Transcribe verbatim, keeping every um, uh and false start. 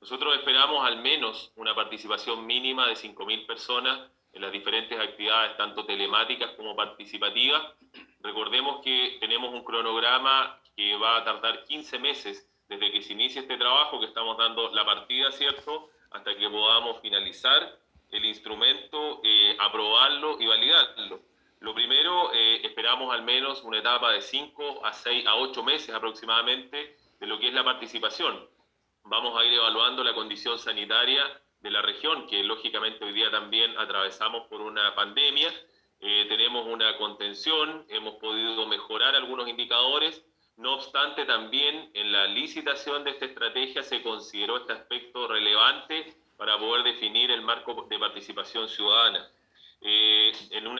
Nosotros esperamos al menos una participación mínima de cinco mil personas en las diferentes actividades, tanto telemáticas como participativas. Recordemos que tenemos un cronograma que va a tardar quince meses desde que se inicie este trabajo, que estamos dando la partida, ¿cierto?, hasta que podamos finalizar el instrumento, eh, aprobarlo y validarlo. Lo primero, eh, esperamos al menos una etapa de cinco a seis a ocho meses aproximadamente de lo que es la participación. Vamos a ir evaluando la condición sanitaria de la región, que lógicamente hoy día también atravesamos por una pandemia. Eh, tenemos una contención, hemos podido mejorar algunos indicadores. No obstante, también en la licitación de esta estrategia se consideró este aspecto relevante para poder definir el marco de participación ciudadana. Eh, en un